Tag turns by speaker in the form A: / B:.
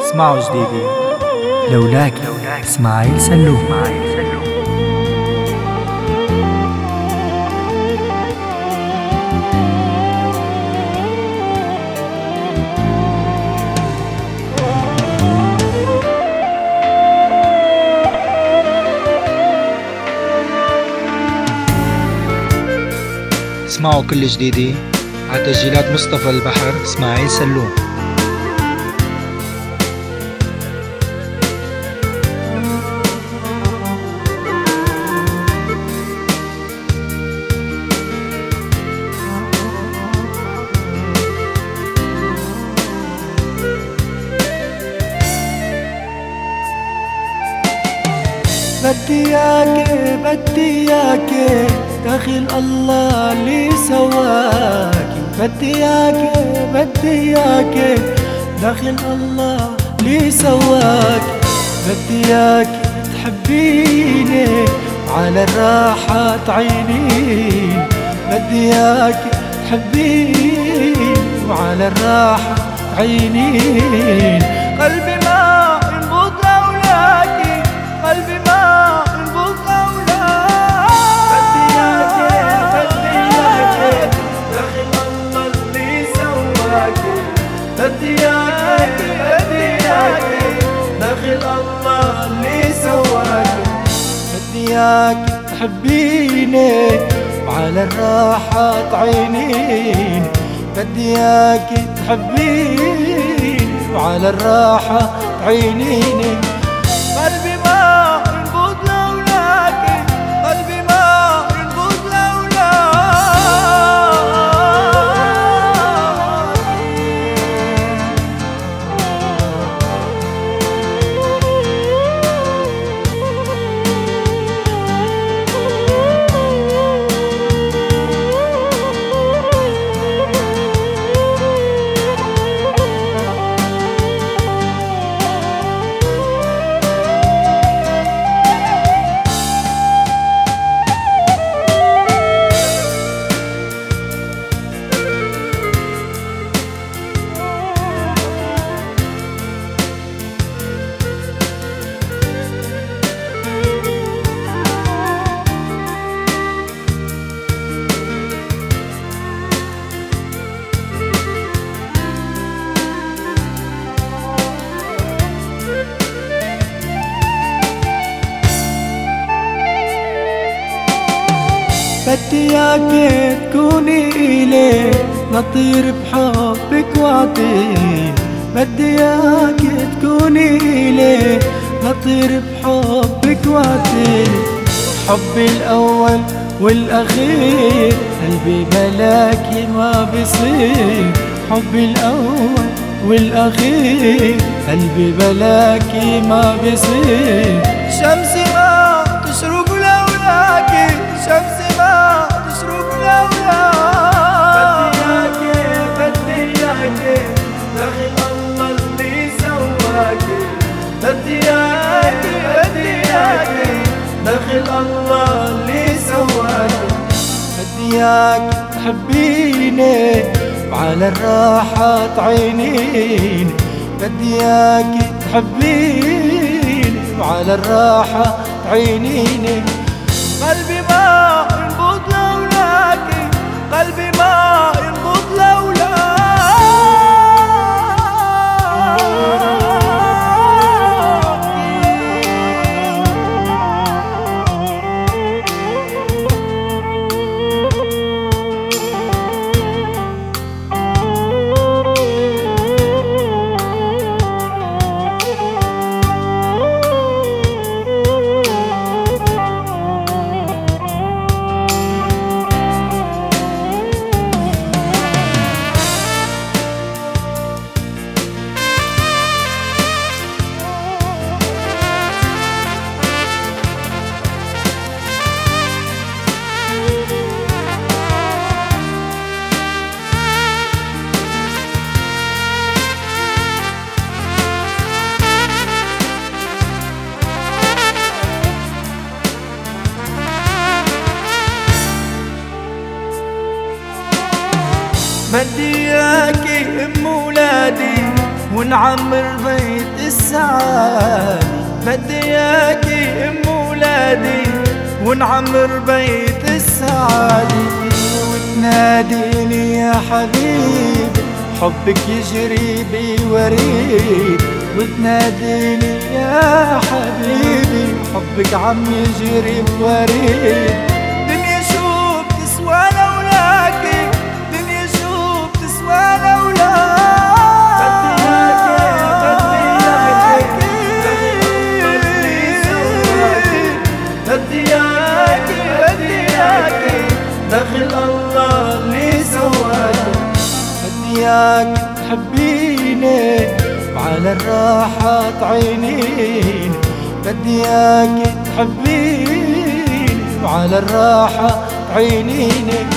A: اسمعوا جديدي لولاك اسماعيل سلوم. اسمعوا كل جديدي على تسجيلات مصطفى البحر اسماعيل سلوم.
B: بدي اياك داخل الله اللي سواك. بدي اياك داخل الله اللي سواك. بدي اياك تحبيني على الراحة تعينين. بدي اياك تحبيني وعلى الراحة تعينين. قلبي ما ينبض لولاكي، قلبي ما ينبض لولاك. بدي اياك داخل الله اللي سواك. بدي اياك داخل الله اللي سواك. بدي اياك تحبيني وعلى الراحة تعينين. بدي اياك تحبيني وعلى الراحة تعينيني. قلبي ما ينبض لولاك، قلبي ما ينبض لولاك. بدي اياك تكوني إلي نطير بحبك وعدين. بدي اياك تكوني إلي نطير بحبك وعدين. حبي الأول والأخير قلبي بلاكي ما بصير. حبي الأول والأخير قلبي بلاكي ما بصير. شمسي ما تشرق لولاكي، شمسي ما تشرق لولاك. بدي اياك داخل الله اللي سواك. بدي اياك داخل الله اللي سواك. بدي اياك تحبيني وعلى الراحة تعينين. بدي اياك تحبيني وعلى الراحة تعينيني. قلبي ما ينبض لولاكي، قلبي ما ينبض لولاك. بدي اياكي ام ولادي ونعمر بيت السعادة. بدي اياكي ام ولادي ونعمر بيت السعادة. وتناديني يا حبيبي حبك يجري بوريد. وتناديني يا حبيبي حبك عم يجري بوريد. دنيا شو بتسوى لولاكي، دنيا شو بتسوى لولاكي. دخل الله اللي سواك. بدي اياك تحبيني وعلى الراحة تعينيني. بدي اياك تحبيني وعلى الراحة تعينيني.